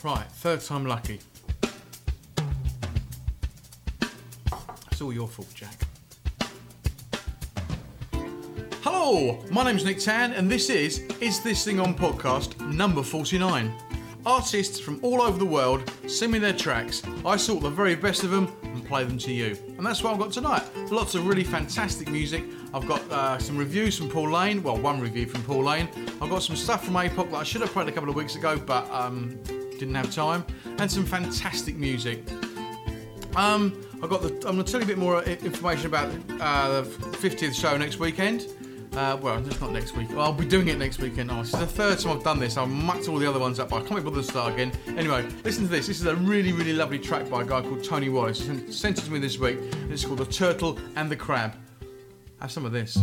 Right, third time lucky. It's all your fault, Jack. Hello, my name's Nick Tan, and this is This Thing On podcast number 49. Artists from all over the world send me their tracks, I sort the very best of them and play them to you. And that's what I've got tonight. Lots of really fantastic music. I've got some reviews from Paul Lane, well, one review from Paul Lane. I've got some stuff from APOC that I should have played a couple of weeks ago, but didn't have time. And some fantastic music. I'm going to tell you a bit more information about the 50th show next weekend. Well, it's not next week. I'll be doing it next weekend. Oh, this is the third time I've done this. I've mucked all the other ones up, but I can't be bothered to start again. Anyway, listen to this. This is a really, really lovely track by a guy called Tony Wallace. He sent it to me this week. It's called The Turtle and the Crab. Have some of this.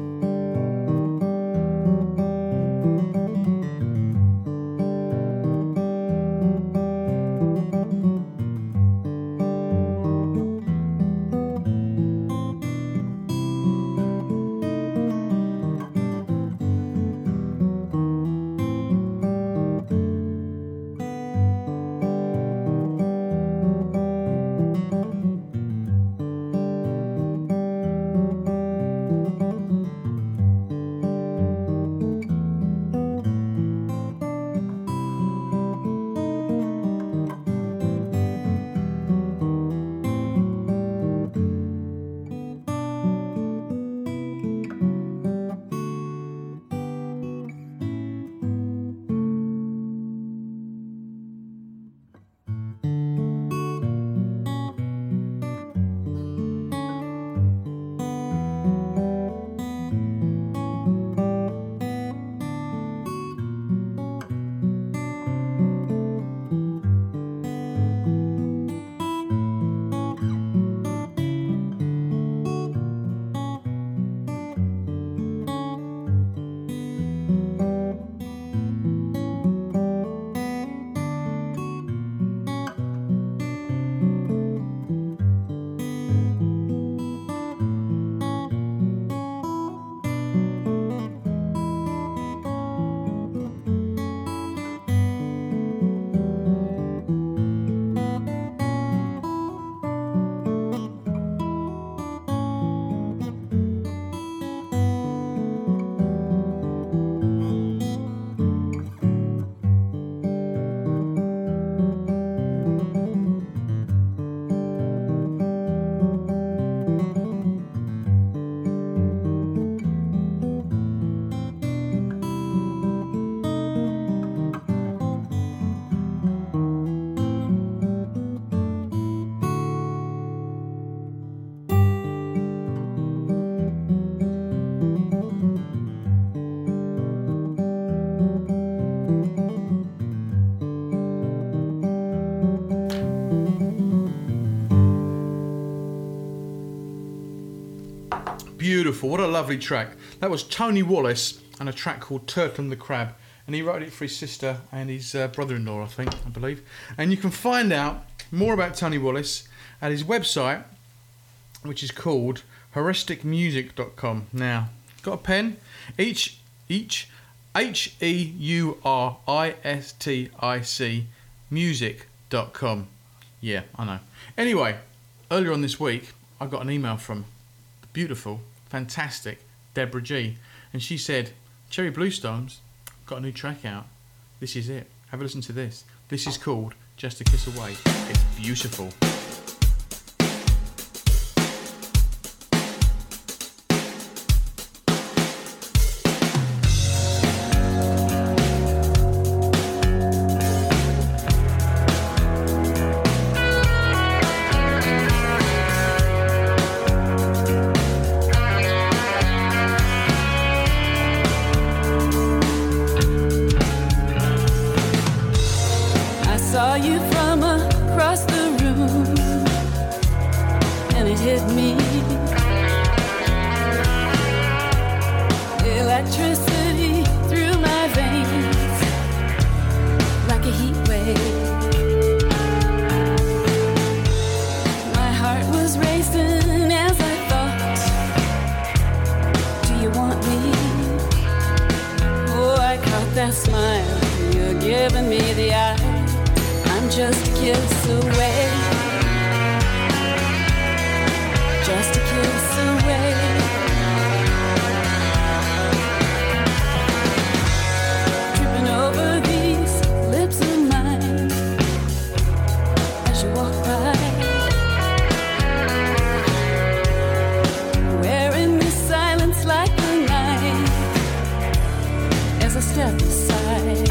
Beautiful, what a lovely track. That was Tony Wallace and a track called Turtle and the Crab. And he wrote it for his sister and his brother-in-law, I believe. And you can find out more about Tony Wallace at his website, which is called heuristicmusic.com. Now, got a pen? HEURISTIC music.com. Yeah, I know. Anyway, earlier on this week, I got an email from the beautiful, fantastic Deborah G. And she said, Cherry Bluestones got a new track out. This is it. Have a listen to this. This is called Just a Kiss Away. It's beautiful. Saw you from across the room, and it hit me. Electricity through my veins, like a heat wave. My heart was racing as I thought, do you want me? Oh, I caught that smile, you're giving me the eye. just a kiss away. Just a kiss away. Tripping over these lips of mine as you walk by, wearing this silence like the night as I step aside,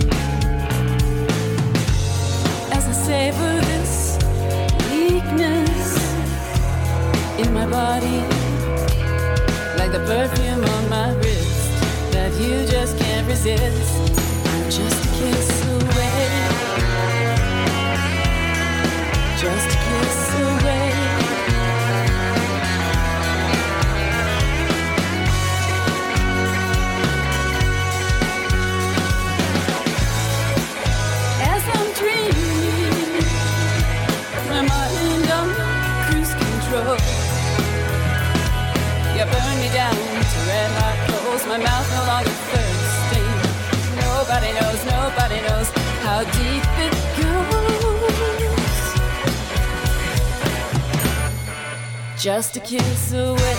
as I savor this weakness in my body, like the perfume on my wrist that you just can't resist. I'm just a kiss away, just a kiss away. As I'm dreaming, my mind on cruise control, you burn me down to red hot coals, my mouth no longer thirsting. Nobody knows how deep it goes. Just a kiss away.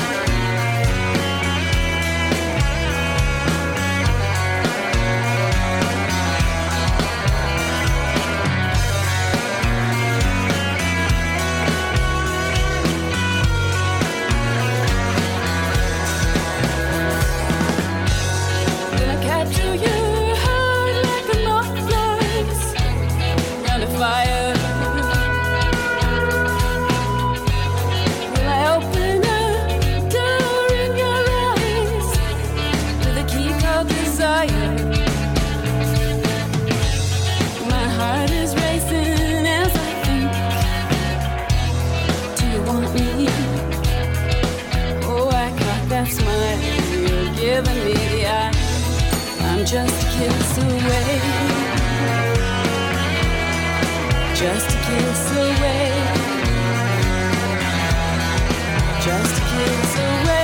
Capture your heart like a moth flies round a fire. Will I open a door in your eyes with a key called desire? My heart is racing as I think, do you want me? Oh, I caught that smile you're giving me the eye. I'm just a kiss away, just a kiss away, just a kiss away.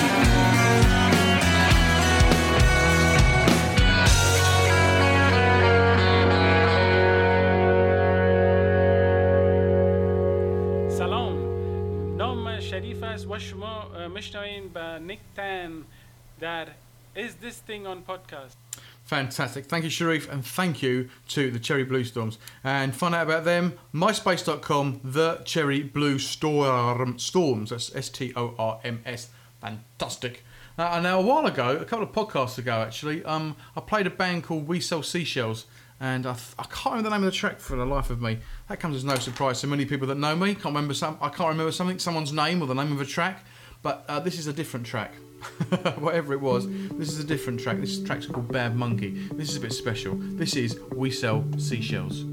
سلام، نام شریف است و شما میشنوین به نیک تن در Is This Thing on Podcast. Fantastic. Thank you, Sharif, and thank you to the Cherry Blue Storms. And find out about them, myspace.com, the Cherry Blue Storms. That's STORMS. Fantastic. Now, a while ago, a couple of podcasts ago, actually, I played a band called We Sell Seashells, and I can't remember the name of the track for the life of me. That comes as no surprise to many people that know me. I can't remember someone's name or the name of a track, but this is a different track. Whatever it was, this is a different track. This track's called Bad Monkey. This is a bit special. This is We Sell Seashells.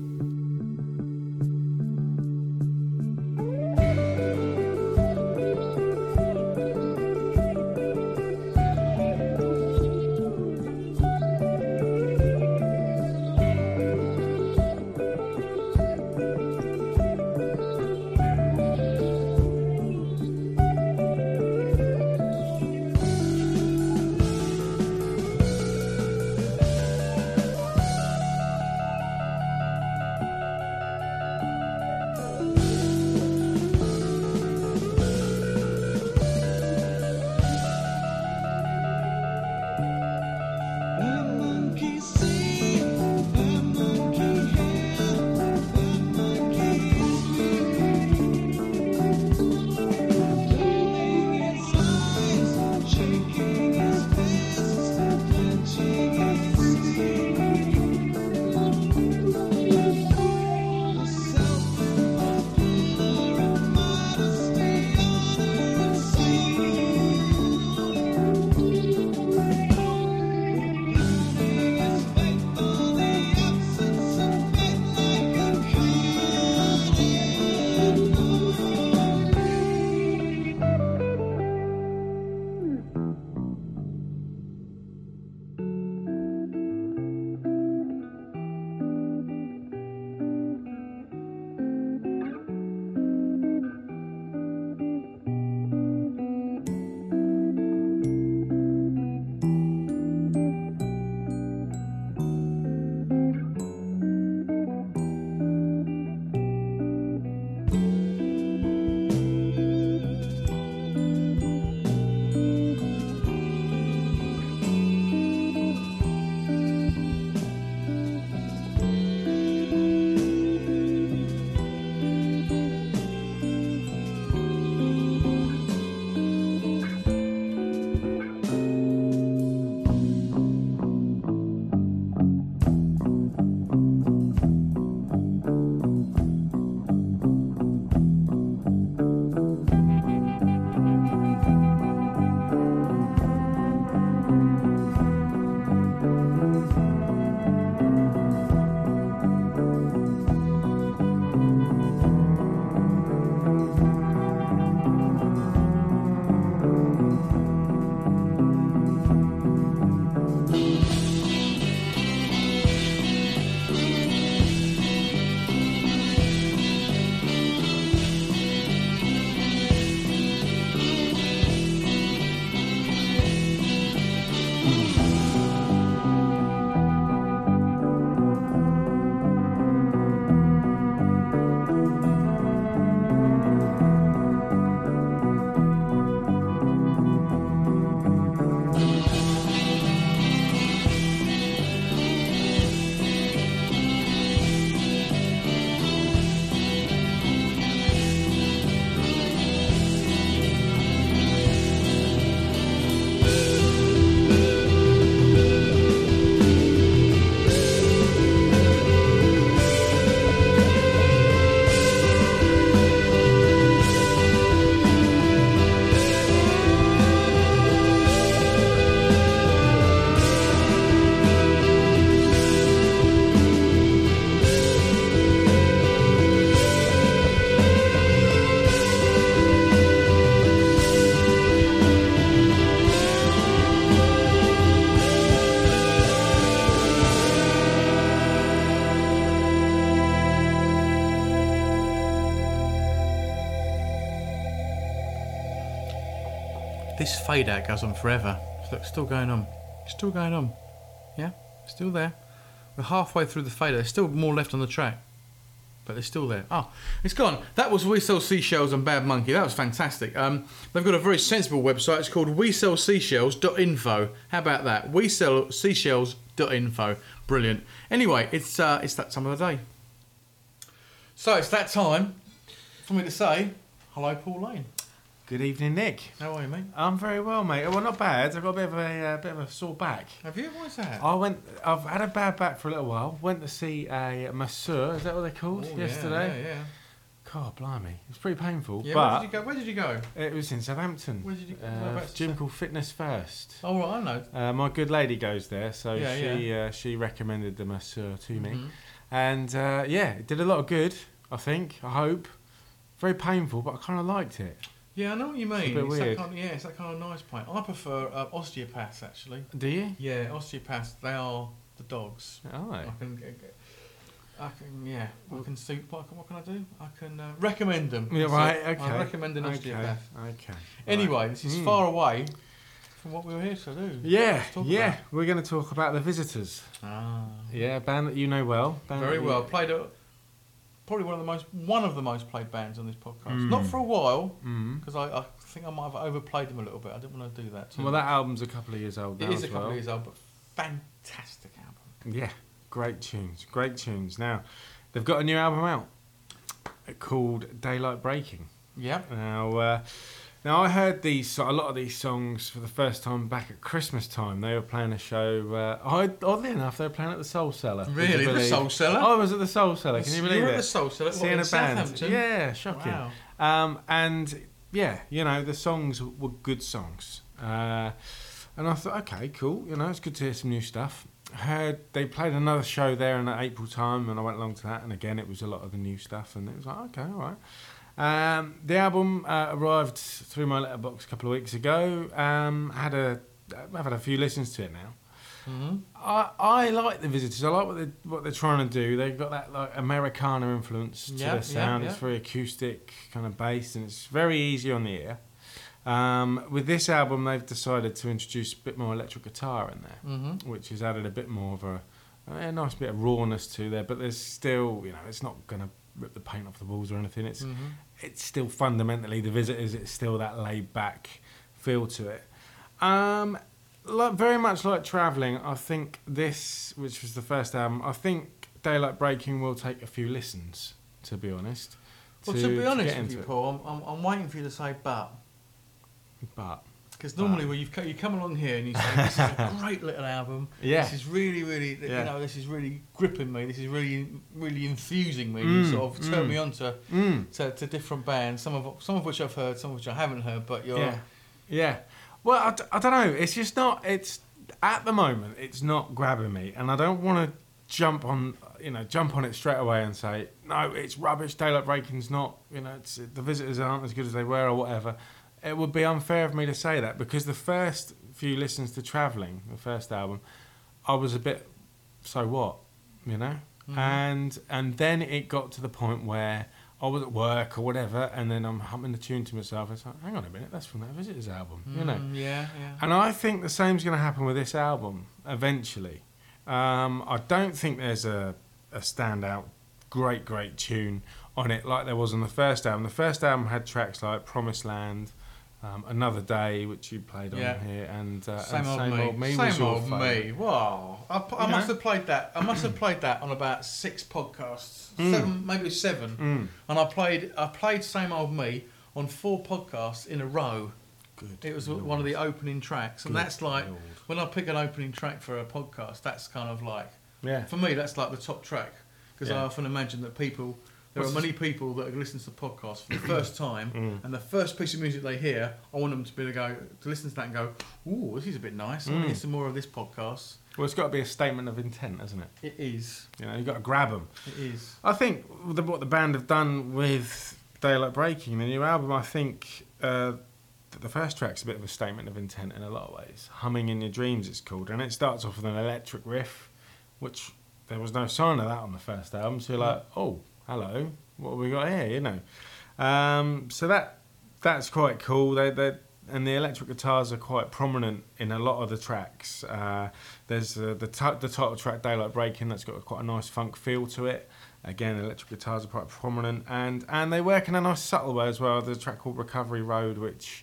This fade out goes on forever. Look, still going on. Still going on. Yeah, still there. We're halfway through the fade out. There's still more left on the track. But they're still there. Oh, it's gone. That was We Sell Seashells and Bad Monkey. That was fantastic. They've got a very sensible website. It's called WeSellSeashells.info. How about that? WeSellSeashells.info. Brilliant. Anyway, it's that time of the day. So it's that time for me to say hello, Paul Lane. Good evening, Nick. How are you, mate? I'm very well, mate. Well, not bad. I've got a bit of a sore back. Have you? What's that? I've had a bad back for a little while. Went to see a masseur. Is that what they're called? Yesterday. Yeah. God, blimey, it was pretty painful. Yeah. But Where did you go? it was in Southampton. Where did you go? A gym called Fitness First. Oh, right, I know. My good lady goes there, so Yeah, she recommended the masseur to me, Mhm. and it did a lot of good. I think. I hope. Very painful, but I kind of liked it. Yeah, I know what you mean. It's a bit weird. It's that kind of nice pain. I prefer osteopaths, actually. Do you? Yeah, osteopaths, they are the dogs. Oh. I can see. What can I do? I can recommend them. Yeah, So right. Okay. I recommend an osteopath. Okay. Anyway, Right. this is far away from what we were here to do. Yeah, Let's talk yeah. about. We're going to talk about the Visitors. Ah, Yeah, a band that you know well. very well. Played probably one of the most played bands on this podcast. Not for a while, Mm. because I think I might have overplayed them a little bit. I didn't want to do that. Well, that album's a couple of years old now. It is a as couple well. of years old, but fantastic album. Yeah, great tunes. Now, they've got a new album out called Daylight Breaking. Yeah. Now I heard a lot of these songs for the first time back at Christmas time. They were playing a show. Oddly enough, they were playing at the Soul Cellar. would you Really, the believe? Soul Cellar? I was at the Soul Cellar. Can you believe You were it? at the Soul Cellar. Seeing in a band. Southampton? Yeah, shocking. Wow. And yeah, the songs were good songs. And I thought, okay, cool. It's good to hear some new stuff. Heard they played another show there in April time, and I went along to that. And again, it was a lot of the new stuff, and it was like, okay, all right. The album arrived through my letterbox a couple of weeks ago. I've had a few listens to it now. Mm-hmm. I like the Visitors. I like what they're trying to do. They've got that like Americana influence to their sound. Yeah. It's very acoustic kind of bass, and it's very easy on the ear. With this album, they've decided to introduce a bit more electric guitar in there, Mm-hmm. which has added a bit more of a nice bit of rawness to there. But there's still, it's not going to rip the paint off the walls or anything. It's still fundamentally the Visitors. It's still that laid back feel to it. Very much like Travelling, I think this, which was the first album, I think Daylight Breaking will take a few listens, to be honest. Well, to be honest get with you, into it. Paul, I'm waiting for you to say but. But Because normally when you come along here and you say, this is a great little album, Yeah. this is really, really, Yeah. this is really gripping me, this is really, really infusing me, you sort of turn me on to different bands, some of which I've heard, some of which I haven't heard, but Yeah. Well, I don't know. It's just not. It's at the moment. It's not grabbing me, and I don't want to jump on it straight away and say no, it's rubbish. Daylight Breaking's not. The Visitors aren't as good as they were, or whatever. It would be unfair of me to say that because the first few listens to Travelling, the first album, I was a bit so what, and then it got to the point where I was at work or whatever, and then I'm humming the tune to myself. It's like, hang on a minute, that's from that Visitors album, Yeah. And I think the same's going to happen with this album eventually. I don't think there's a standout great tune on it like there was on the first album. The first album had tracks like Promised Land, Another Day, which you played on here, and Same Old Me was Same your Old favourite. Me. Wow. I must have played that. I must have played that on about 6 podcasts, 7, maybe 7. And I played Same Old Me on 4 podcasts in a row. Good. It was one of the opening tracks, and Good that's like Lord. when I pick an opening track for a podcast. That's kind of like Yeah. for me. That's like the top track because I Yeah. often imagine that there are many people that listen to the podcast for the first time, and the first piece of music they hear, I want them to be able to listen to that and go, "Ooh, this is a bit nice. I want to hear some more of this podcast." Well, it's got to be a statement of intent, hasn't it? It is. You've got to grab them. It is. I think what the band have done with Daylight Breaking, the new album, I think the first track's a bit of a statement of intent in a lot of ways. Humming in Your Dreams, it's called, and it starts off with an electric riff, which there was no sign of that on the first album. So you're like, oh, hello, what have we got here? So that's quite cool. and the electric guitars are quite prominent in a lot of the tracks. There's the title track, Daylight Breaking, that's got quite a nice funk feel to it. Again, electric guitars are quite prominent, and they work in a nice subtle way as well. There's a track called Recovery Road, which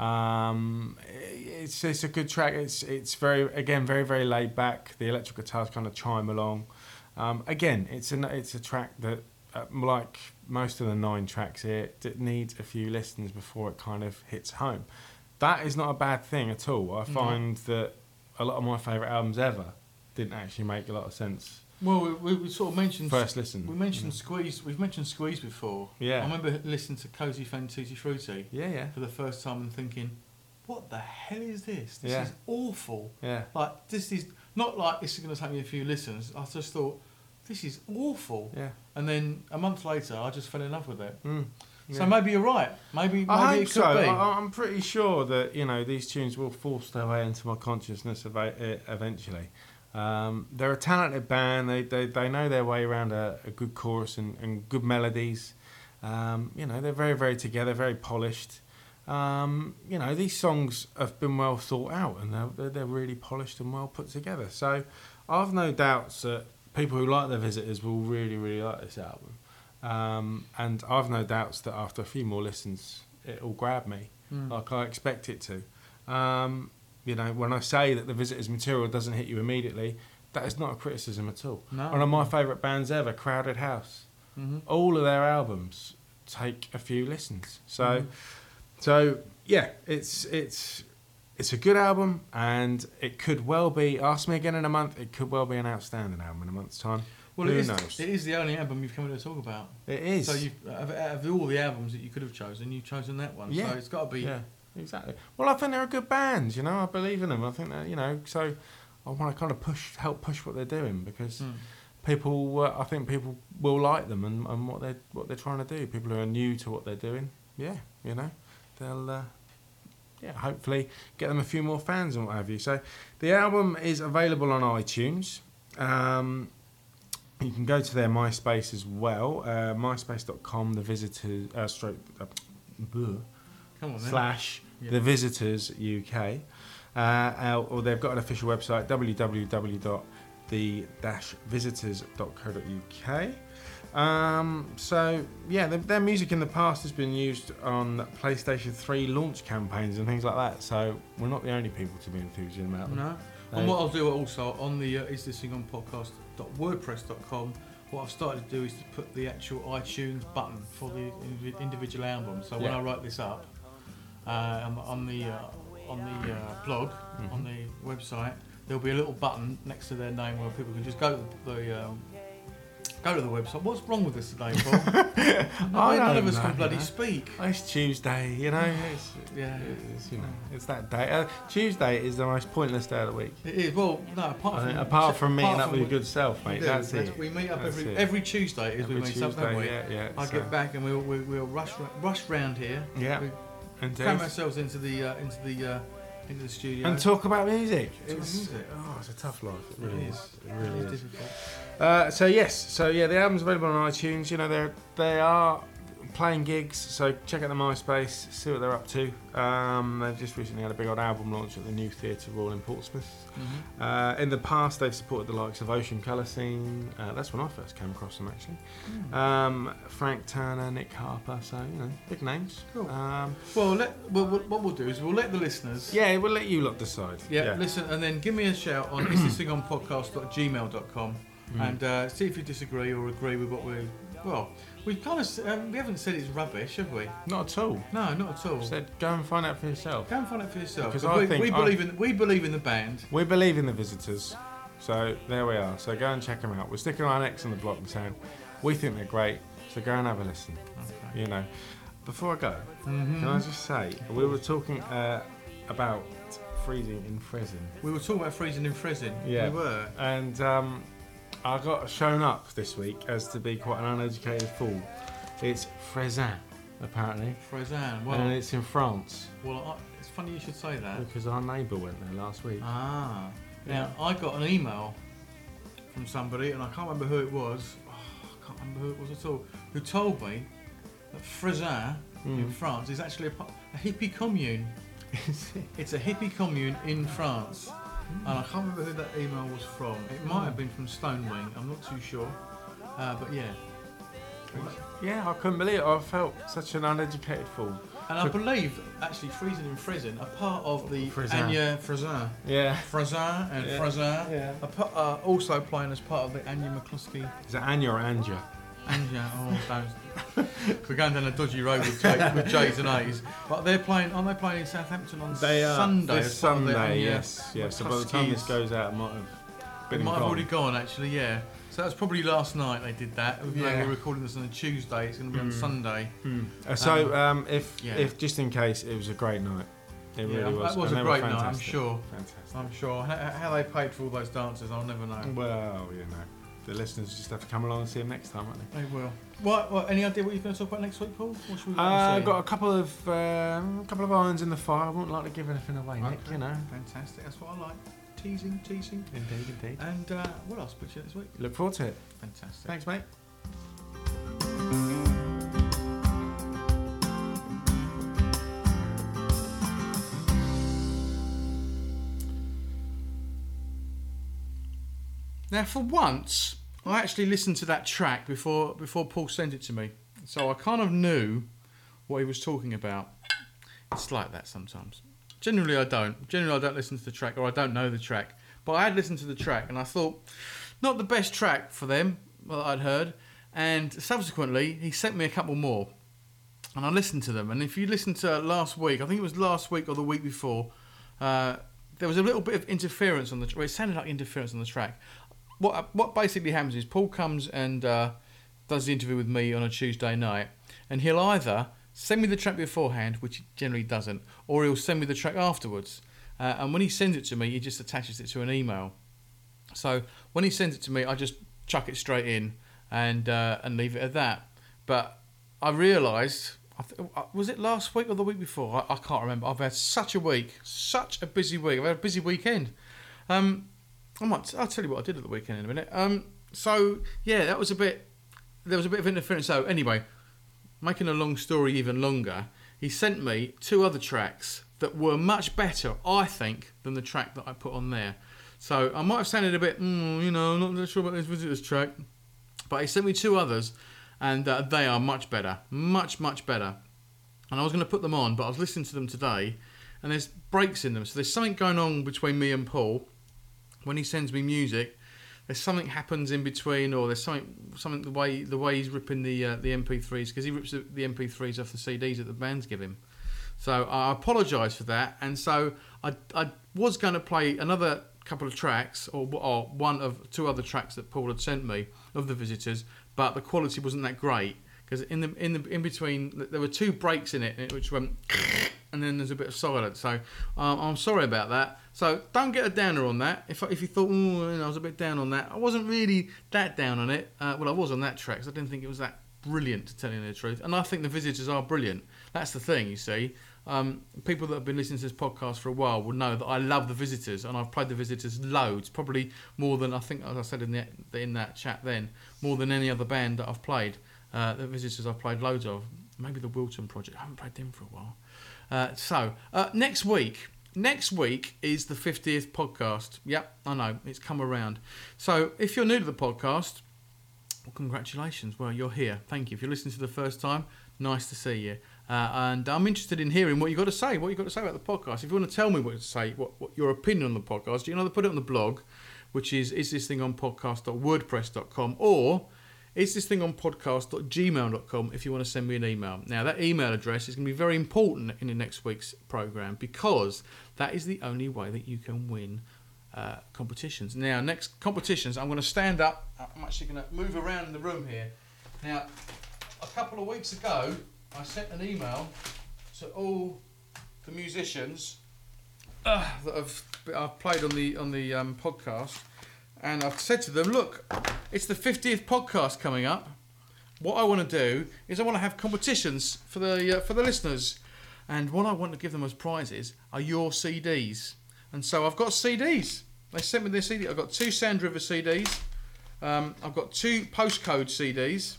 it's a good track. It's very very laid back. The electric guitars kind of chime along. Again, it's a track that, like most of the 9 tracks here, it needs a few listens before it kind of hits home. That is not a bad thing at all. I find that a lot of my favourite albums ever didn't actually make a lot of sense. Well, we sort of mentioned first listen. We mentioned Squeeze. We've mentioned Squeeze before. Yeah. I remember listening to Cozy Fan Tutti Frutti. Yeah. For the first time and thinking, what the hell is this? This Yeah. is awful. Yeah. Like, this is not like this is going to take me a few listens. I just thought, this is awful. Yeah. And then a month later, I just fell in love with it. Yeah. So maybe you're right. Maybe I hope it could so. be. I'm pretty sure that these tunes will force their way into my consciousness eventually. They're a talented band. They know their way around a good chorus and good melodies. They're very, very together, very polished. These songs have been well thought out, and they're really polished and well put together. So I've no doubts that people who like The Visitors will really, really like this album. And I've no doubts that after a few more listens, it'll grab me like I expect it to. When I say that The Visitors' material doesn't hit you immediately, that is not a criticism at all. No. One of my favourite bands ever, Crowded House. Mm-hmm. All of their albums take a few listens. So yeah, it's a good album, and it could well be. Ask me again in a month. It could well be an outstanding album in a month's time. Well, Who knows? It is the only album you've come here to talk about. It is. So out of all the albums that you could have chosen, you've chosen that one. Yeah. So it's got to be. Yeah, exactly. Well, I think they're a good band. I believe in them. I think that so I want to kind of help push what they're doing, because people. I think people will like them and what they're trying to do. People who are new to what they're doing. Yeah, they'll. Hopefully get them a few more fans and what have you. So the album is available on iTunes. You can go to their MySpace as well, myspace.com, The Visitors, Come on, / The Visitors UK. Or they've got an official website, www.the-visitors.co.uk. Their music in the past has been used on PlayStation 3 launch campaigns and things like that. So we're not the only people to be enthused about them. No. And what I'll do also on the Is This Thing On podcast.wordpress.com, what I've started to do is to put the actual iTunes button for the individual album. So when I write this up on the blog, on the website, there'll be a little button next to their name where people can just go to the website. What's wrong with us today, Paul? None of us can bloody speak. It's Tuesday, it's that day. Tuesday is the most pointless day of the week. It is. Well, no, apart from meeting up with your good self, mate. That's it. We meet up every Tuesday. We meet up, don't we? Yeah. I get back and we'll rush round here. Yeah. We cram ourselves into the studio and talk about music. It's a tough life. It really is. It really is. Difficult. The album's available on iTunes. They are playing gigs, so check out the MySpace, see what they're up to. They've just recently had a big old album launch at the New Theatre Royal in Portsmouth. Mm-hmm. In the past, they've supported the likes of Ocean Colour Scene. That's when I first came across them, actually. Frank Turner, Nick Harper, so big names. Cool. What we'll do is we'll let the listeners. Yeah, we'll let you lot decide. Yeah. Listen, and then give me a shout on isthisthingOnpodcast.gmail.com and see if you disagree or agree with what we. Well, we've kind of we haven't said it's rubbish, have we? Not at all. No, not at all. Said go and find out for yourself. Go and find out for yourself. Because we believe in the band. We believe in the Visitors. So there we are. So go and check them out. We're sticking our necks on the block and saying we think they're great. So go and have a listen. Okay. Before I go, can I just say we were talking about freezing in Frezin. We were talking about freezing in Frezin. Yeah, we were. And I got shown up this week as to be quite an uneducated fool. It's Frezin, apparently. Frezin, and it's in France. Well, it's funny you should say that. Because our neighbour went there last week. Ah. Now, I got an email from somebody, and I can't remember who it was. I can't remember who it was at all. Who told me that Frezin in France is actually a hippie commune. It's a hippie commune in France. And I can't remember who that email was from. It might have been from Stonewing, I'm not too sure. But yeah. Yeah, I couldn't believe it. I felt such an uneducated fool. And I believe, actually, Friesen and Friesen are part of the Anya Frazin. Yeah. Frazin and Frazin are also playing as part of the Anya McCluskey. Is it Anya or Anja? Anya, don't. We're going down a dodgy road with J's and A's. But they're playing, aren't they playing in Southampton on Sunday? This as part of the Sunday, Anya yes. So by the time this goes out, it might have been It might have gone. already gone, actually, yeah. So that was probably last night they did that. Yeah. We're recording this on a Tuesday. It's going to be on Sunday. If just in case, it was a great night. It really was. That was And a they were great night, I'm fantastic. sure. Fantastic. I'm sure. How they paid for all those dances, I'll never know. Well, the listeners just have to come along and see them next time, won't they? They will. What? Any idea what you're going to talk about next week, Paul? What should we I've got a couple of irons in the fire. I wouldn't like to give anything away, Nick. Okay. Fantastic. That's what I like. Teasing. Indeed. And what else? Speak to you next week. Look forward to it. Fantastic. Thanks, mate. Now, for once, I actually listened to that track before Paul sent it to me, so I kind of knew what he was talking about. It's like that sometimes. Generally, I don't. Generally, I don't listen to the track, or I don't know the track. But I had listened to the track, and I thought, not the best track for them that I'd heard. And subsequently, he sent me a couple more, and I listened to them. And if you listen to last week, I think it was last week or the week before, there was a little bit of interference on the track. Well, it sounded like interference on the track. What basically happens is Paul comes and does the interview with me on a Tuesday night, and he'll either send me the track beforehand, which he generally doesn't, or he'll send me the track afterwards. And when he sends it to me, he just attaches it to an email. So when he sends it to me, I just chuck it straight in and leave it at that. But I realised, was it last week or the week before? I can't remember. I've had such a busy week. I've had a busy weekend. I'll tell you what I did at the weekend in a minute. So yeah, there was a bit of interference. So anyway, making a long story even longer, he sent me 2 other tracks that were much better, I think, than the track that I put on there. So I might have sounded a bit, I'm not really sure about this Visitors track, but he sent me 2 others, and they are much better, much better. And I was going to put them on, but I was listening to them today, and there's breaks in them. So there's something going on between me and Paul. When he sends me music, there's something happens in between, or there's something the way he's ripping the MP3s, because he rips the MP3s off the CDs that the bands give him. So I apologise for that, and so I was going to play another couple of tracks, or one of 2 other tracks that Paul had sent me of the Visitors, but the quality wasn't that great, because in between there were 2 breaks in it which went and then there's a bit of silence. So I'm sorry about that. So don't get a downer on that. If you thought, I was a bit down on that, I wasn't really that down on it. Well, I was on that track, because I didn't think it was that brilliant, to tell you the truth. And I think the Visitors are brilliant. That's the thing, you see. People that have been listening to this podcast for a while will know that I love the Visitors, and I've played the Visitors loads, probably more than, I think, as I said in that chat then, more than any other band that I've played. The Visitors I've played loads of. Maybe the Wilton Project. I haven't played them for a while. So next week is the 50th podcast. Yep, I know, it's come around. So if you're new to the podcast, well, congratulations. Well, you're here. Thank you. If you're listening to the first time, nice to see you. And I'm interested in hearing what you've got to say. What you've got to say about the podcast. If you want to tell me what to say, what your opinion on the podcast, you can either put it on the blog, which is thisthingOnPodcast.wordpress.com, or isthisthingOnPodcast.gmail.com if you want to send me an email. Now, that email address is going to be very important in the next week's programme, because that is the only way that you can win competitions. Now, next competitions, I'm going to stand up. I'm actually going to move around the room here. Now, a couple of weeks ago, I sent an email to all the musicians that I've played on the podcast, and I've said to them, look, it's the 50th podcast coming up. What I want to do is I want to have competitions for the listeners, and what I want to give them as prizes are your CDs. And so I've got CDs. They sent me their CD. I've got 2 Sand River CDs. I've got 2 Postcode CDs.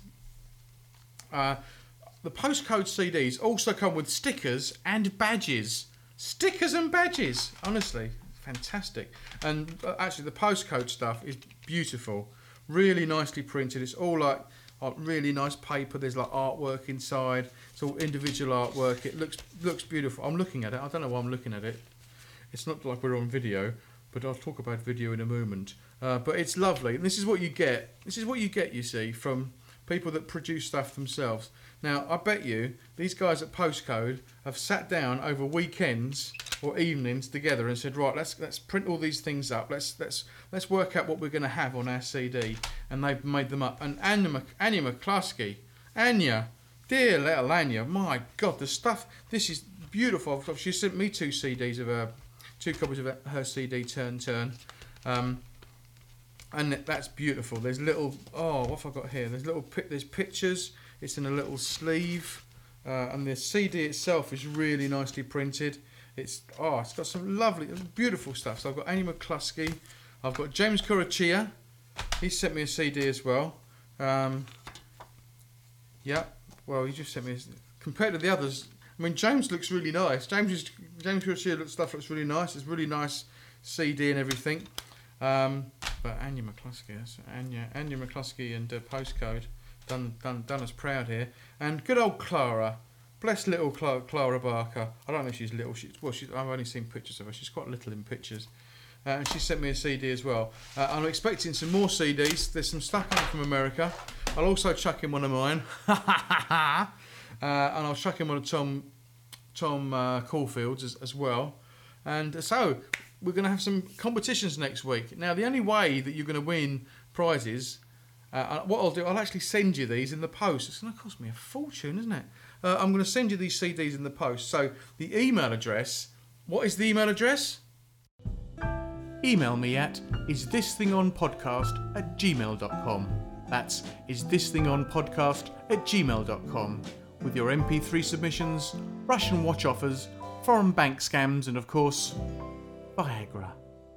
The Postcode CDs also come with stickers and badges Stickers and badges, honestly, fantastic. And actually, the postcode stuff is beautiful, really nicely printed. It's all like really nice paper. There's like artwork inside. It's all individual artwork. It looks beautiful. I'm looking at it. I don't know why I'm looking at it. It's not like we're on video, but I'll talk about video in a moment. But it's lovely. And this is what you get. This is what you get, you see, from people that produce stuff themselves. Now, I bet you these guys at Postcode have sat down over weekends or evenings together and said, right, let's print all these things up. Let's work out what we're going to have on our CD, and they've made them up. And Anya McCluskey, Anya, dear little Anya, my God, the stuff. This is beautiful. She sent me two copies of her CD, Turn. And that's beautiful. There's little, what have I got here? There's pictures. It's in a little sleeve, and the CD itself is really nicely printed. It's got some lovely, beautiful stuff. So I've got Anya McCluskey. I've got James Corachia. He sent me a CD as well. Yeah. Well, he just sent me. Compared to the others, I mean, James looks really nice. James Corachia stuff looks really nice. It's really nice CD and everything. But Anya McCluskey, Anya McCluskey and Postcode done us proud here. And good old Clara, bless little Clara Barker. I don't know if she's little. I've only seen pictures of her. She's quite little in pictures. And she sent me a CD as well. I'm expecting some more CDs. There's some stuff coming from America. I'll also chuck in one of mine. And I'll chuck in one of Tom Caulfield's as well. And so we're going to have some competitions next week. Now, the only way that you're going to win prizes, what I'll do, I'll actually send you these in the post. It's going to cost me a fortune, isn't it? I'm going to send you these CDs in the post. So the email address, what is the email address? Email me at isthisthingonpodcast@gmail.com. That's isthisthingonpodcast@gmail.com with your MP3 submissions, Russian watch offers, foreign bank scams, and of course, Viagra.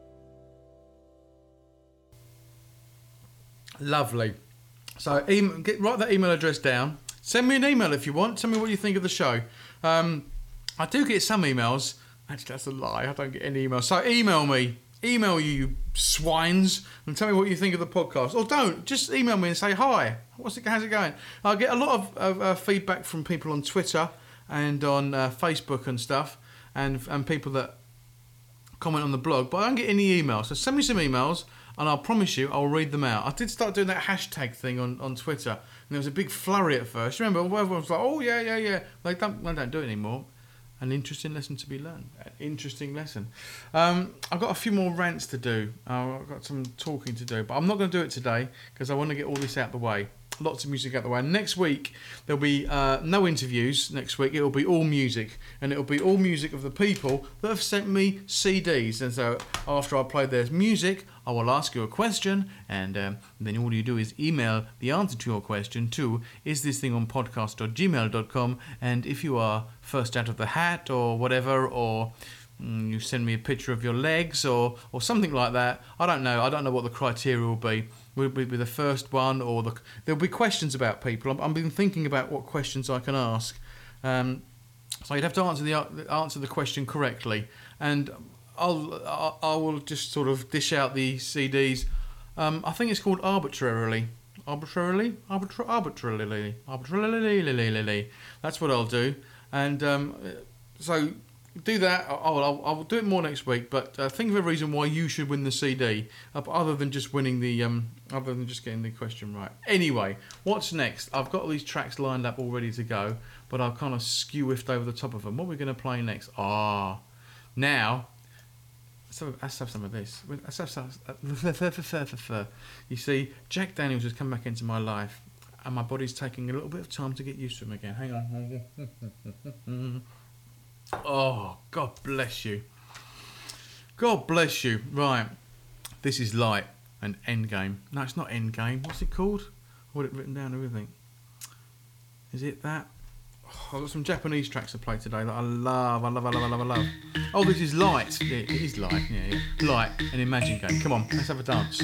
Lovely. So write that email address down. Send me an email if you want. Tell me what you think of the show. I do get some emails. Actually, that's a lie. I don't get any emails. So email me. Email you swines, and tell me what you think of the podcast. Or don't. Just email me and say, hi, how's it going? I get a lot of feedback from people on Twitter and on Facebook and stuff, and people that comment on the blog, but I don't get any emails. So send me some emails, and I'll promise you I'll read them out. I did start doing that hashtag thing on Twitter, and there was a big flurry at first. Remember, everyone was like, oh, yeah. They don't do it anymore. An interesting lesson to be learned. An interesting lesson. I've got a few more rants to do. I've got some talking to do, but I'm not going to do it today because I want to get all this out the way. Lots of music out the way. Next week, there'll be no interviews next week. It'll be all music. And it'll be all music of the people that have sent me CDs. And so after I play their music, I will ask you a question. And then all you do is email the answer to your question to isthisthingonpodcast@gmail.com. And if you are first out of the hat or whatever, or you send me a picture of your legs or something like that. I don't know what the criteria will be. Will it be the first one, or there'll be questions about people. I've been thinking about what questions I can ask. So you'd have to answer the question correctly, and I will just sort of dish out the CDs. I think it's called arbitrarily. Arbitrarily. That's what I'll do, and so. Do that. I'll do it more next week. But think of a reason why you should win the CD, other than just winning the, other than just getting the question right. Anyway, what's next? I've got all these tracks lined up all ready to go, but I've kind of skew-whiffed over the top of them. What are we going to play next? Now, let's have some of this. You see, Jack Daniels has come back into my life, and my body's taking a little bit of time to get used to him again. Hang on. Oh, God bless you. God bless you. Right. This is Light and Endgame. No, it's not Endgame. What's it called? I've got it written down and everything. Is it that? Oh, I've got some Japanese tracks to play today that I love. Oh, this is Light. Yeah, it is Light. Yeah. Light and Imagine Game. Come on, let's have a dance.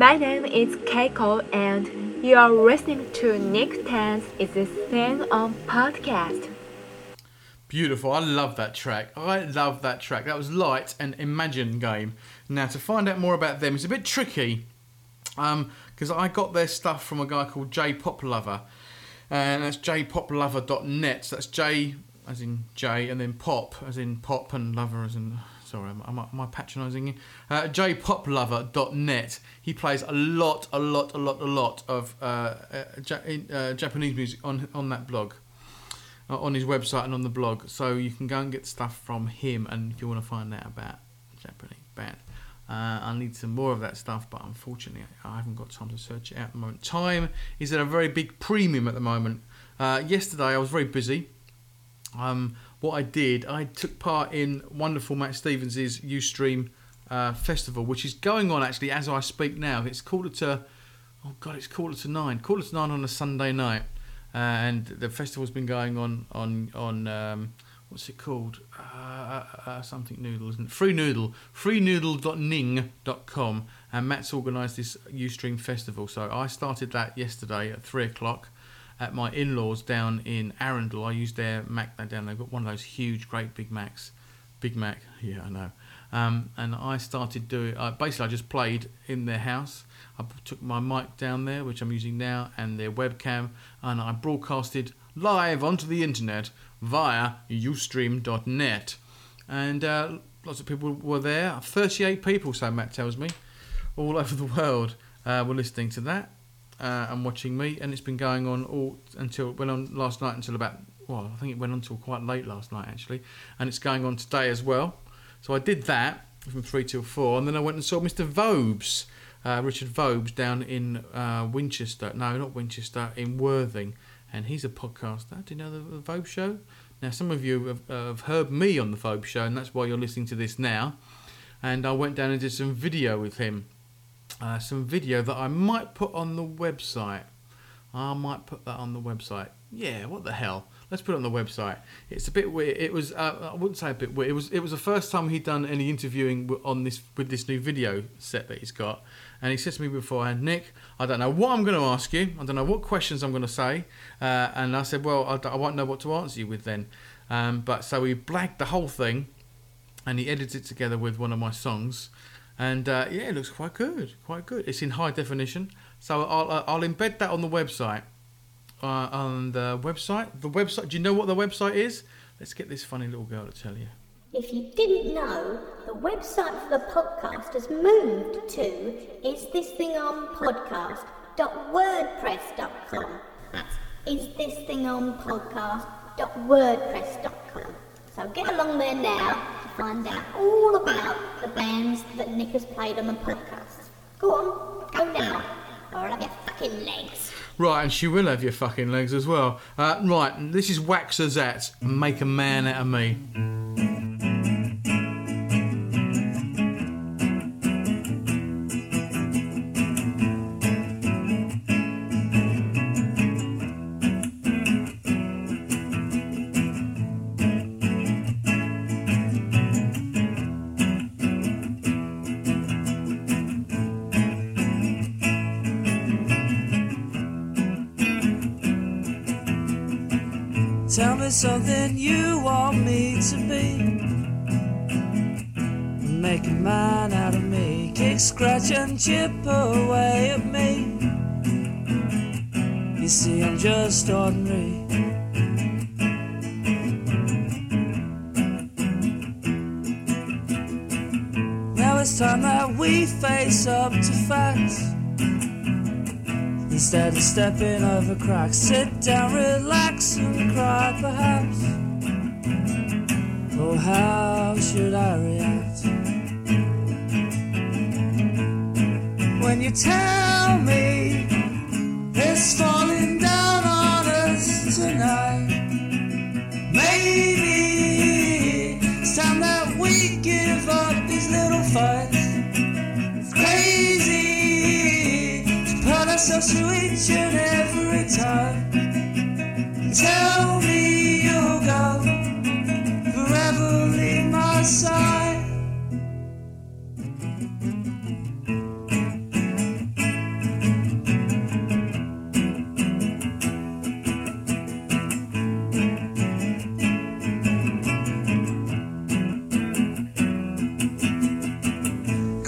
My name is Keiko, and you are listening to Nick Tan's Is This Thing On podcast. Beautiful. I love that track. That was Light and Imagine Game. Now, to find out more about them, it's a bit tricky because I got their stuff from a guy called J Pop Lover, and that's jpoplover.net. So that's J as in J, and then pop as in pop, and lover as in... Sorry, am I patronising you? jpoplover.net. He plays a lot of Japanese music on that blog, on his website and on the blog. So you can go and get stuff from him, and if you want to find out about Japanese band. I need some more of that stuff, but unfortunately I haven't got time to search it out at the moment. Time is at a very big premium at the moment. Yesterday I was very busy. What I did, I took part in wonderful Matt Stevens' Ustream festival, which is going on actually as I speak now. It's quarter to 9 on a Sunday night, and the festival's been going on what's it called? Something Noodle, isn't it? freenoodle.ning.com, and Matt's organised this Ustream festival. So I started that yesterday at 3 o'clock. At my in-laws down in Arundel. I used their Mac down. They've got one of those huge, great Big Macs. Big Mac, yeah, I know. And I started doing... basically, I just played in their house. I took my mic down there, which I'm using now, and their webcam, and I broadcasted live onto the internet via ustream.net. And lots of people were there. 38 people, so Matt tells me, all over the world were listening to that. And watching me, and it's been going on it went on last night until about, I think it went on until quite late last night actually, and it's going on today as well. So I did that from 3 till 4, and then I went and saw Mr. Vobes, Richard Vobes, down in Winchester. No, not Winchester, in Worthing, and he's a podcaster. Do you know the Vobes Show? Now, some of you have heard me on the Vobes Show, and that's why you're listening to this now. And I went down and did some video with him. Some video that I might put on the website. I might put that on the website. Yeah, what the hell? Let's put it on the website. It's a bit weird. It was I wouldn't say a bit weird. It was the first time he'd done any interviewing with this new video set that he's got. And he said to me beforehand, Nick, I don't know what I'm going to ask you. I don't know what questions I'm going to say. And I said, well, I won't know what to answer you with then. But so he blagged the whole thing, and he edited it together with one of my songs. And it looks quite good. It's in high definition, so I'll embed that on the website. The website. Do you know what the website is? Let's get this funny little girl to tell you. If you didn't know, the website for the podcast has moved to isthisthingOnPodcast.wordpress.com. That's isthisthingOnPodcast.wordpress.com. So get along there now to find out all about the bands that Nick has played on the podcast. Go on, go now, or I'll have your fucking legs. Right, and she will have your fucking legs as well. Right, this is Waxazat, Make a Man Out of Me. Tell me something you want me to be. Make a man out of me. Kick, scratch and chip away at me. You see, I'm just ordinary. Now it's time that we face up to facts. Instead of stepping over cracks, sit down, relax and cry perhaps. Oh, how should I react when you tell me it's falling down on us tonight? Maybe it's time that we give up these little fights. It's crazy put ourselves through each and every time. Tell me you'll go, forever leave my side.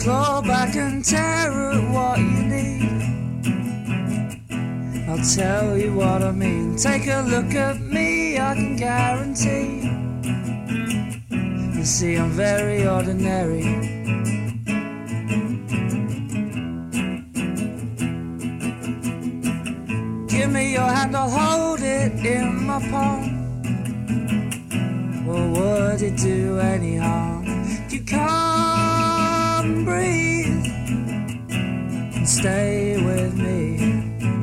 claw back and tear at what you need. I'll tell you what I mean. Take a look at me, I can guarantee. You see, I'm very ordinary. Give me your hand, I'll hold it in my palm. Well, would it do any harm? You can't breathe and stay with me.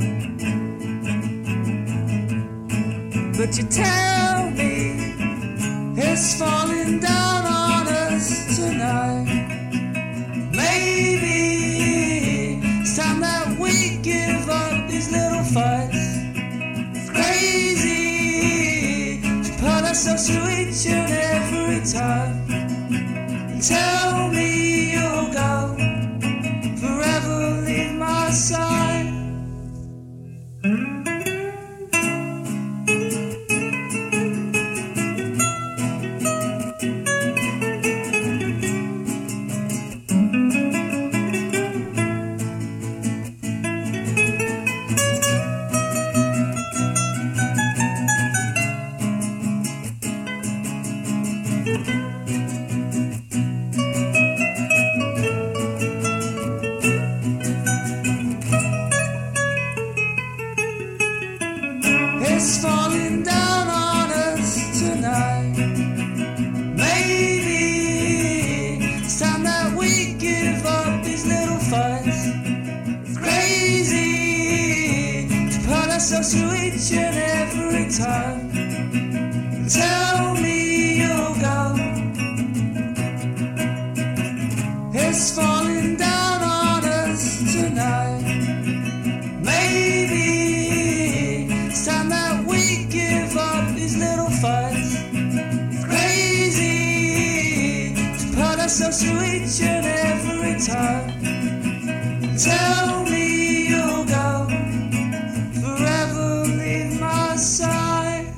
But you tell me it's falling down on us tonight. Maybe it's time that we give up these little fights. It's crazy to put ourselves through each and every time. And tell me you'll go, forever leave my side. It's falling down on us tonight. Maybe it's time that we give up these little fights. It's crazy to put ourselves through each and every time. Tell me you'll go. It's falling down on us tonight. Maybe it's time that we give up these little fights. It's crazy to put ourselves through each and every time. Tell me you'll go, forever leave my side.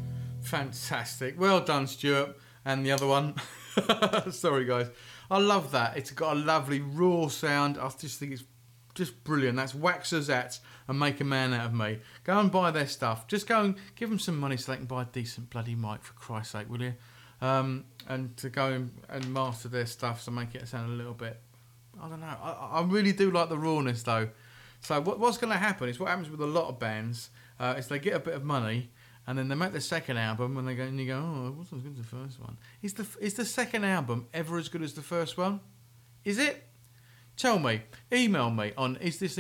Fantastic. Well done, Stuart. And the other one. Sorry, guys. I love that. It's got a lovely raw sound. I just think it's just brilliant. That's Waxers and Make a Man Out of Me. Go and buy their stuff. Just go and give them some money so they can buy a decent bloody mic, for Christ's sake, will you? And to go and master their stuff to make it sound a little bit, I don't know. I really do like the rawness, though. So what's going to happen is what happens with a lot of bands is they get a bit of money and then they make the second album and you go, oh, it wasn't as good as the first one. Is the second album ever as good as the first one? Is it? Tell me, email me on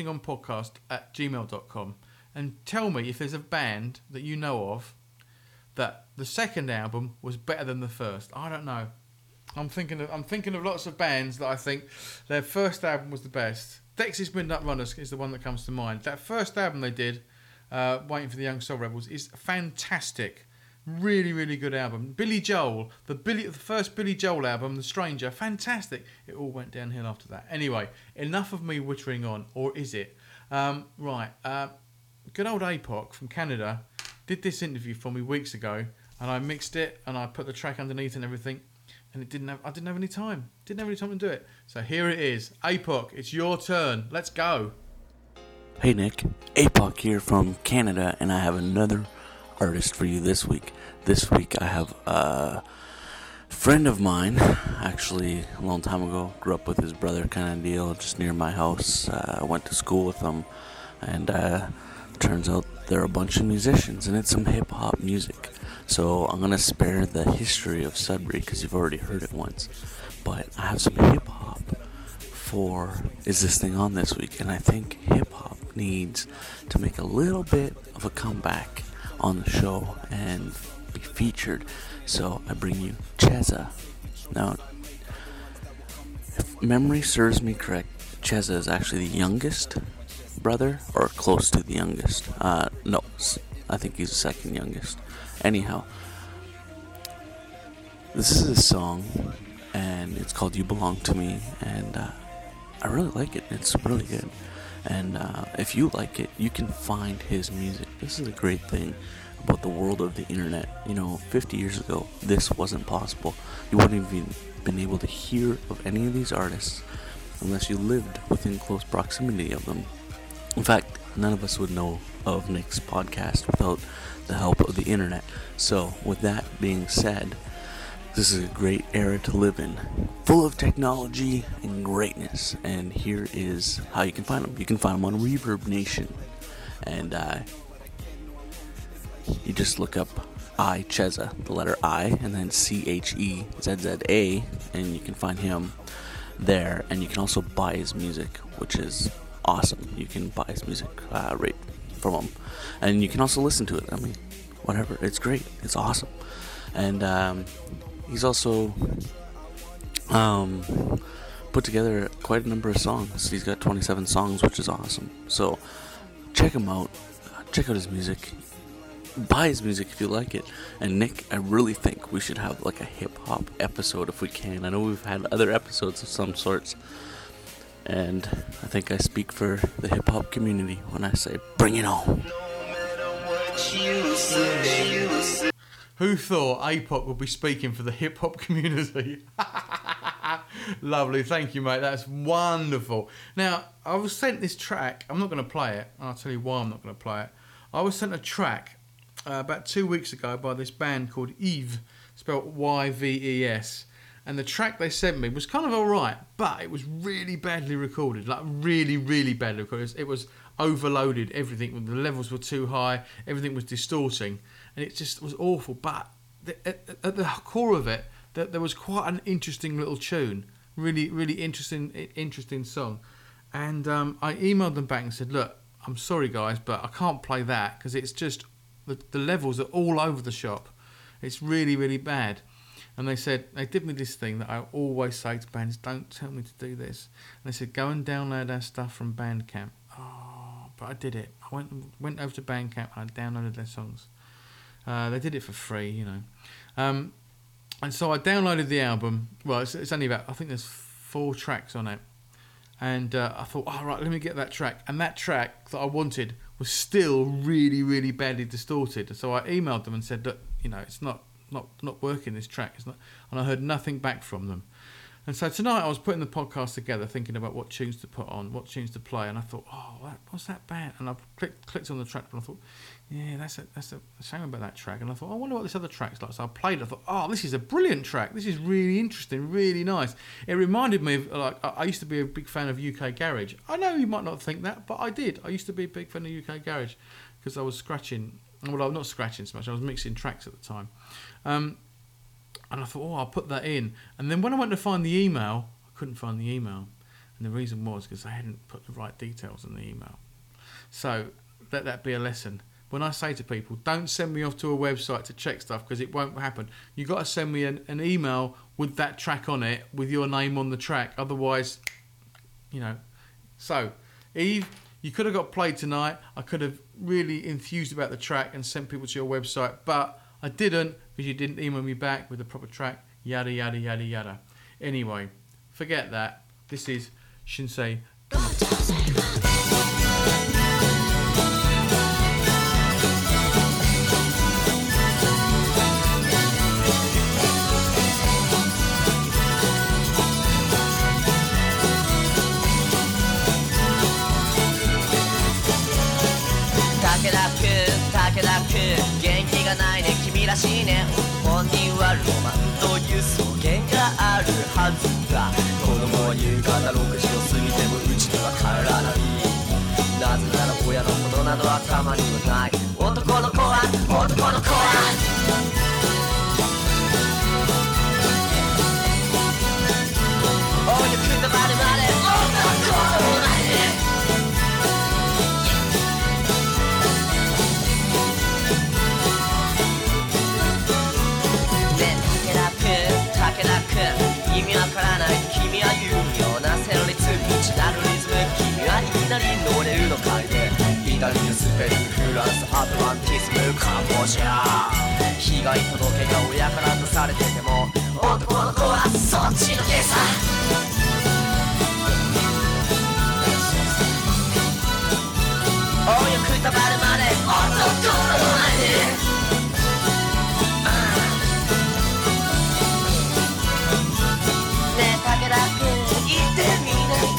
isthisthingOnPodcast@gmail.com and tell me if there's a band that you know of that the second album was better than the first. I don't know. I'm thinking of lots of bands that I think their first album was the best. Dexys Midnight Runners is the one that comes to mind. That first album they did, Waiting for the Young Soul Rebels, is fantastic. Really, really good album. Billy Joel, the first Billy Joel album, The Stranger, fantastic. It all went downhill after that. Anyway, enough of me wittering on, or is it? Right, good old APOC from Canada did this interview for me weeks ago, and I mixed it and I put the track underneath and everything, and I didn't have any time. Didn't have any time to do it. So here it is. APOC, it's your turn. Let's go. Hey Nick, APOC here from Canada, and I have another artist for you this week. This week I have a friend of mine, actually a long time ago, grew up with his brother kind of deal, just near my house. I went to school with them, and turns out they're a bunch of musicians, and it's some hip-hop music. So I'm going to spare the history of Sudbury, because you've already heard it once. But I have some hip-hop for Is This Thing On this week, and I think hip-hop needs to make a little bit of a comeback on the show and be featured. So I bring you Chezza. Now, if memory serves me correct, Chezza is actually the youngest brother, or close to the youngest. No, I think he's the second youngest. Anyhow, this is a song, and it's called You Belong to Me, and I really like it. It's really good. And if you like it, you can find his music. This is a great thing about the world of the internet. 50 years ago, this wasn't possible. You wouldn't have even been able to hear of any of these artists unless you lived within close proximity of them. In fact, none of us would know of Nick's podcast without the help of the internet. So, with that being said, this is a great era to live in, full of technology and greatness. And here is how you can find them. You can find them on Reverb Nation, and you just look up Chezza, the letter I, and then CHEZZA, and you can find him there. And you can also buy his music, which is awesome. You can buy his music right from him, and you can also listen to it. I mean, whatever, it's great, it's awesome. And he's also put together quite a number of songs. He's got 27 songs, which is awesome. So check him out, check out his music, buy his music if you like it. And Nick, I really think we should have like a hip-hop episode if we can. I know we've had other episodes of some sorts, and I think I speak for the hip-hop community when I say bring it on. Who thought APOC would be speaking for the hip-hop community? Lovely, thank you, mate. That's wonderful. Now, I was sent this track. I'm not going to play it. I'll tell you why I'm not going to play it. I was sent a track about 2 weeks ago by this band called Yves, spelled Y-V-E-S. And the track they sent me was kind of alright, but it was really badly recorded. Like, really, really badly recorded. It was overloaded, everything. The levels were too high. Everything was distorting. And it just was awful. But at the core of it, there was quite an interesting little tune. Really, really interesting song. And I emailed them back and said, look, I'm sorry, guys, but I can't play that because it's just, the levels are all over the shop. It's really, really bad. And they said, they did me this thing that I always say to bands, don't tell me to do this. And they said, go and download our stuff from Bandcamp. Oh, but I did it. I went over to Bandcamp and I downloaded their songs. They did it for free, you know. And so I downloaded the album. Well, it's only about, I think there's 4 tracks on it. And I thought, all right, let me get that track. And that track that I wanted was still really, really badly distorted. So I emailed them and said, look, you know, it's not working, this track. It's not. And I heard nothing back from them. And so tonight I was putting the podcast together, thinking about what tunes to put on, what tunes to play, and I thought, oh, what's that band? And I clicked on the track, and I thought, yeah, that's a shame about that track. And I thought, I wonder what this other track's like. So I played it. I thought, oh, this is a brilliant track. This is really interesting, really nice. It reminded me of, like, I used to be a big fan of UK Garage. I know you might not think that, but I did. I used to be a big fan of UK Garage because I was scratching. Well, I'm not scratching so much. I was mixing tracks at the time. And I thought, oh, I'll put that in. And then when I went to find the email, I couldn't find the email. And the reason was because I hadn't put the right details in the email. So let that be a lesson. When I say to people, don't send me off to a website to check stuff because it won't happen. You've got to send me an email with that track on it, with your name on the track. Otherwise, you know. So, Eve, you could have got played tonight. I could have really enthused about the track and sent people to your website, but I didn't because you didn't email me back with the proper track, yada, yada, yada, yada. Anyway, forget that. This is Shinsei. 元気がないね君らしいね本人はロマンという草原があるはずだ子供は夕方6時を過ぎてもうちには帰らないなぜなら親のことなど頭にはない男の子はおゆくたまるまで男の子意味わからない君は言うようなセロリツ内なるリズム君はいきなり乗れるのかいでイタリアスペインフランスアトランティスムカンボジア被害届が親からとされてても男の子はそっちのけさおよくたまるまで男の前で武田君言ってみない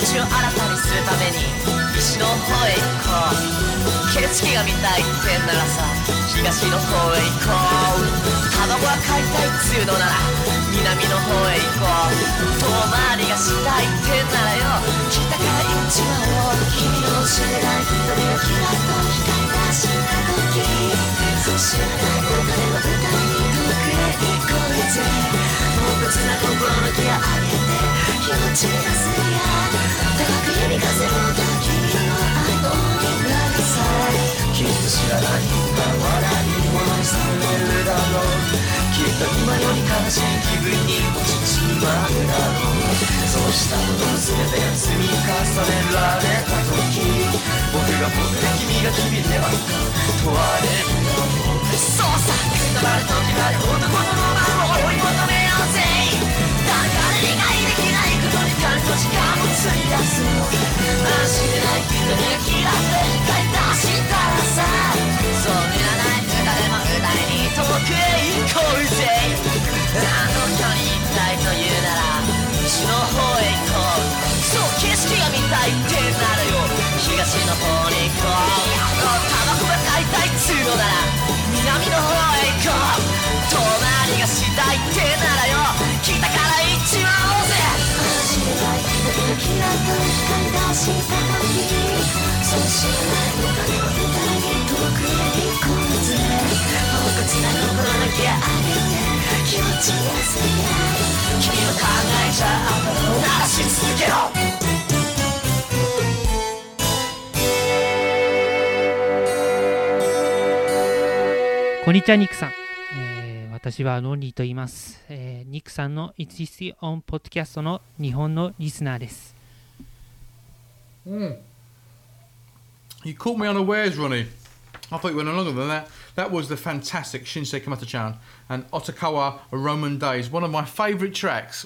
ちを新たにするために西の方へ行こう。景色が見たいってんならさ東の方へ行こう。卵が買いたいっつうのなら南の方へ行こう。遠回りがしたいってんならよ北から行っちまおう。君の知らない人でキラッと光り出した時そう知らないお金の歌に遠くへ行こうぜ。猛烈な心のギア上げて気持ちがすりゃ高く指風の音君の愛のになりさえきっと知らない人が笑い物にされるだろう。きっと今より悲しい気分に落ちちまうだろう。そうしたもの全てが積み重ねられた時僕が僕で君が君ではと問われるだろう。そうさくたばる時まで男のロマンを追い求めようぜ。誰かで理解できないことに彼と時間を費やす。知れない人にキラッと光り出したらさそう見らない歌でも歌いに遠くへ行こうぜ。あの人に行きたいと言うなら西の方へ行こう。そう景色が見たいってなるよ東の方に行こう。タバコが買いたいっつうのなら南の方へ行こう。遠回りがしたいってならよ北から行っちまおうぜ。知らない人がキラッと光り出した時そう知らないお金の歌に遠くへ行こうぜ。猛烈な心のギア上げて気持ちがすりゃ君の考えちゃ頭を鳴らし続けろ。 こんにちはニックさん、私はロンリーと言います、ニックさんの It's This On Podcast の日本のリスナーです。 You caught me unawares, Ronnie. I thought you went on longer than that. That was the fantastic Shinsei Kamata-chan and Otakawa Roman Days. One of my favourite tracks.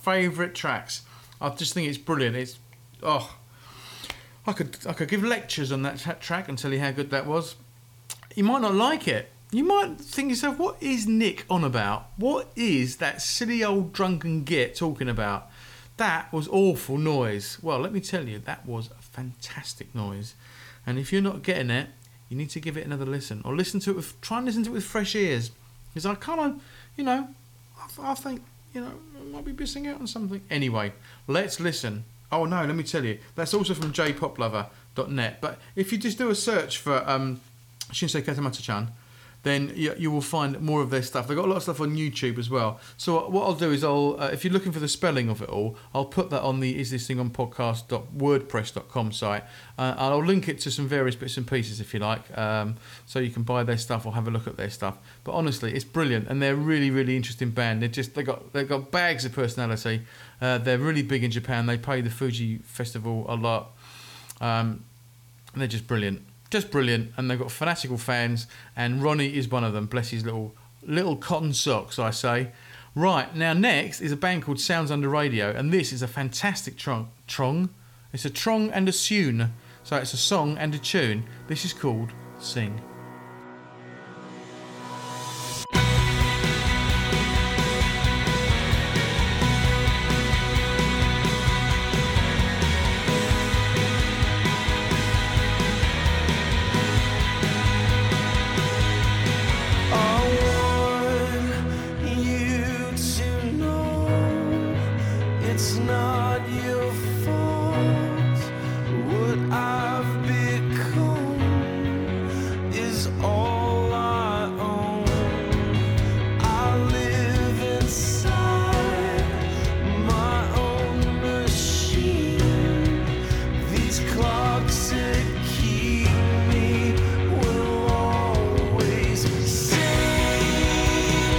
I just think it's brilliant. I could give lectures on that track and tell you how good that was. You might not like it. You might think to yourself, what is Nick on about? What is that silly old drunken git talking about? That was awful noise. Well, let me tell you, that was a fantastic noise. And if you're not getting it, you need to give it another listen. Or try and listen to it with fresh ears. Because I kind of, I think, I might be missing out on something. Anyway, let's listen. Oh no, let me tell you, that's also from jpoplover.net. But if you just do a search for Shinsei Katamata-chan, then you will find more of their stuff. They've got a lot of stuff on YouTube as well. So what I'll do is if you're looking for the spelling of it all, I'll put that on the isthisThingOnPodcast.wordpress.com site. I'll link it to some various bits and pieces if you like, so you can buy their stuff or have a look at their stuff. But honestly, it's brilliant, and they're a really, really interesting band. They've got bags of personality. They're really big in Japan. They play the Fuji Festival a lot. And they're just brilliant. Just brilliant, and they've got fanatical fans, and Ronnie is one of them. Bless his little cotton socks, I say. Right, now next is a band called Sounds Under Radio, and this is a fantastic trong. It's a trong and a tune, so it's a song and a tune. This is called Sing.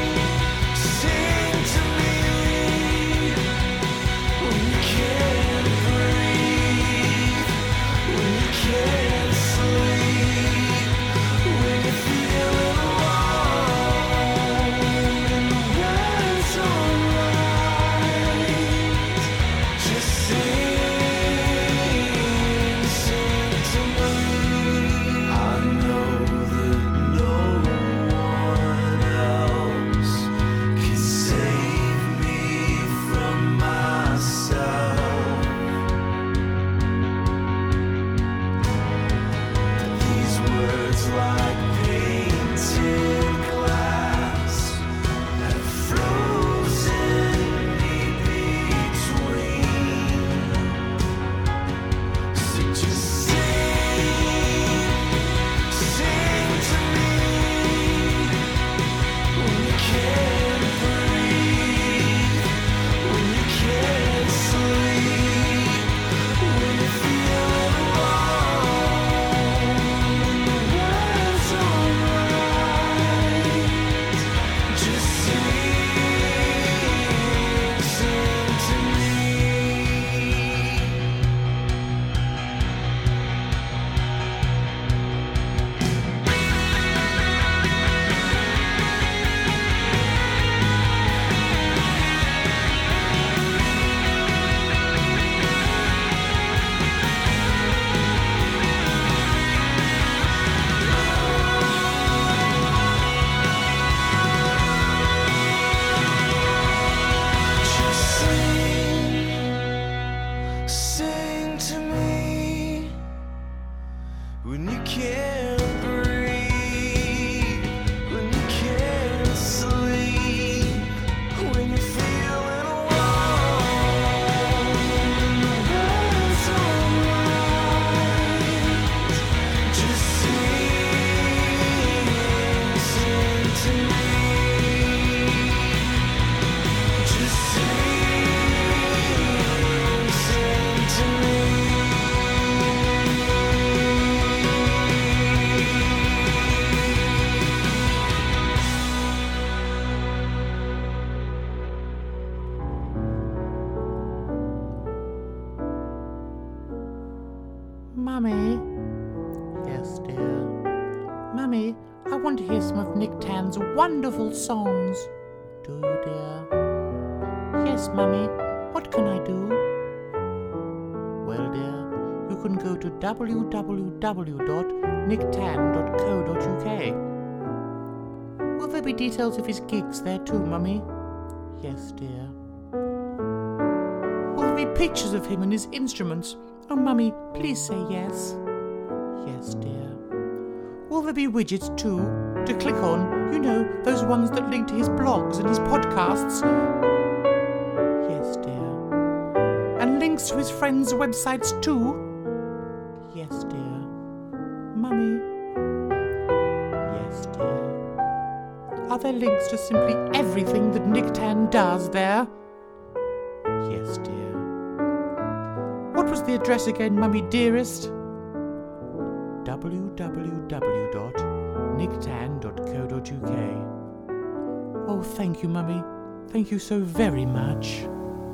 Can Mummy? Yes, dear. Mummy, I want to hear some of Nick Tan's wonderful songs. Do you, dear? Yes, Mummy. What can I do? Well, dear, you can go to www.nicktan.co.uk. Will there be details of his gigs there too, Mummy? Yes, dear. Will there be pictures of him and his instruments? Oh, Mummy, please say yes. Yes, dear. Will there be widgets too, to click on, you know, those ones that link to his blogs and his podcasts? Yes, dear. And links to his friends' websites too? Yes, dear. Mummy? Yes, dear. Are there links to simply everything that Nick Tan does there? Yes, dear. What was the address again, Mummy dearest? www.nicktan.co.uk. Oh, thank you, Mummy. Thank you so very much.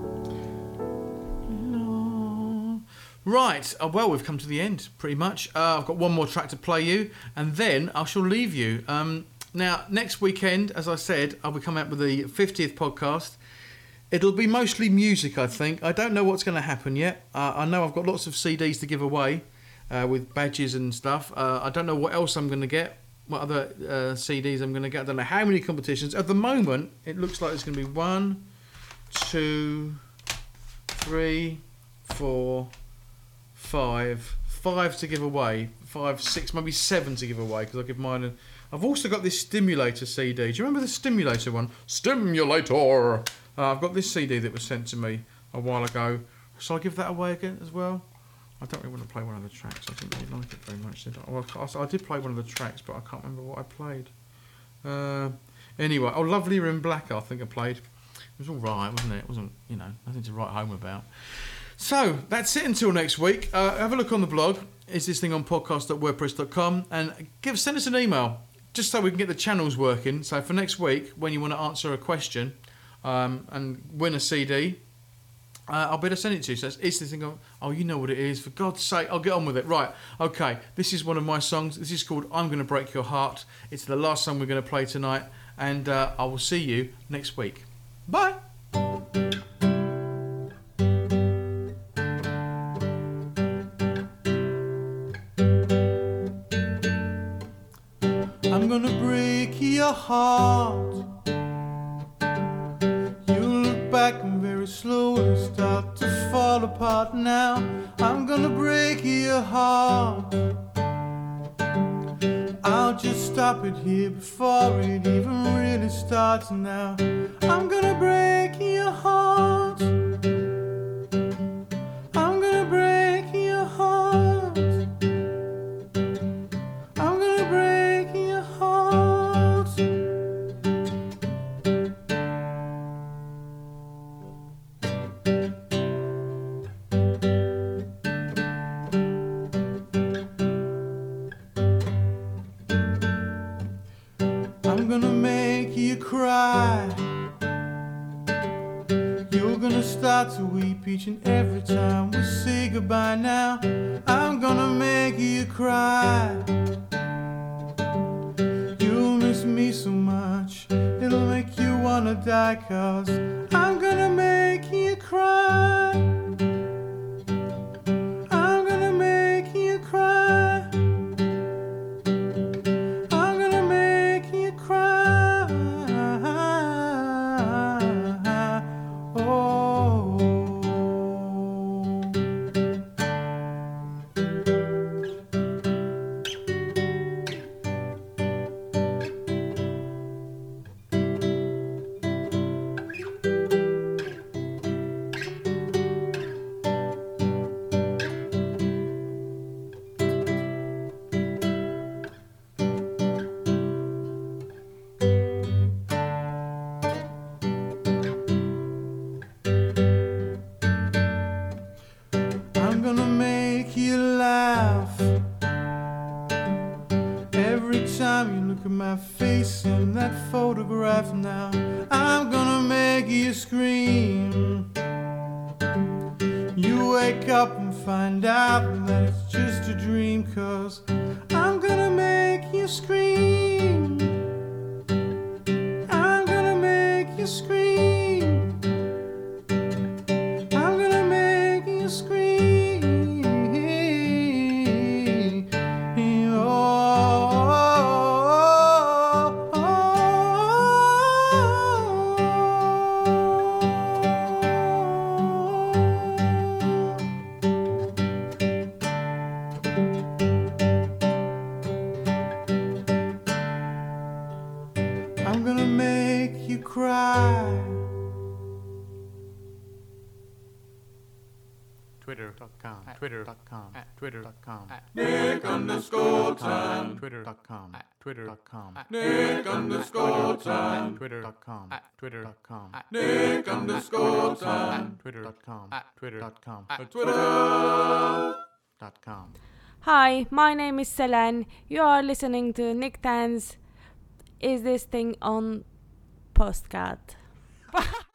Right, well, we've come to the end, pretty much. I've got one more track to play you, and then I shall leave you. Now, next weekend, as I said, I'll be coming out with the 50th podcast. It'll be mostly music, I think. I don't know what's going to happen yet. I know I've got lots of CDs to give away with badges and stuff. I don't know what else I'm going to get, what other CDs I'm going to get. I don't know how many competitions. At the moment, it looks like it's going to be 1, 2, 3, 4, 5 to give away, 5, 6, maybe 7 to give away, because I'll give mine. I've also got this Stimulator CD. Do you remember the Stimulator one? Stimulator! I've got this CD that was sent to me a while ago. Shall I give that away again as well? I don't really want to play one of the tracks. I didn't really like it very much, did I? Well, I did play one of the tracks, but I can't remember what I played. Anyway, Lovelier in Black, I think I played. It was all right, wasn't it? It wasn't, nothing to write home about. So, that's it until next week. Have a look on the blog. Is this thing on podcast.wordpress.com, and send us an email, just so we can get the channels working. So for next week, when you want to answer a question and win a CD, I'll be able to send it to you. So it's this thing on, oh, you know what it is. For God's sake, I'll get on with it. Right, okay, this is one of my songs. This is called I'm Gonna Break Your Heart. It's the last song we're going to play tonight, and I will see you next week. Bye. I'm gonna break your heart. You look back and very slowly start to fall apart now. I'm gonna break your heart. I'll just stop it here before it even really starts now. I'm gonna break your heart. I'm gonna break your heart. I'm gonna break your heart. I'm gonna make you cry. You're gonna start to weep each and every time we say goodbye now. I'm gonna make you cry. You'll miss me so much, it'll make you wanna die, 'cause I'm gonna make you cry. I'm gonna make you cry. I'm gonna make you cry. Oh. I'm gonna make you laugh every time you look at my face in that photograph now. I'm gonna make you scream. You wake up and find out that it's just a dream, 'cause I'm gonna make you scream. I'm gonna make you scream. I'm gonna make you scream. Oh. I'm gonna make you cry. Twitter.com, Twitter.com, Twitter.com, Nick_time, Twitter.com, Twitter.com, Nick_time, Twitter.com, Twitter.com, Nick_time, Twitter.com, Twitter.com, Twitter.com. Hi, my name is Selen. You are listening to Nick Tan's Is This Thing on Postcard.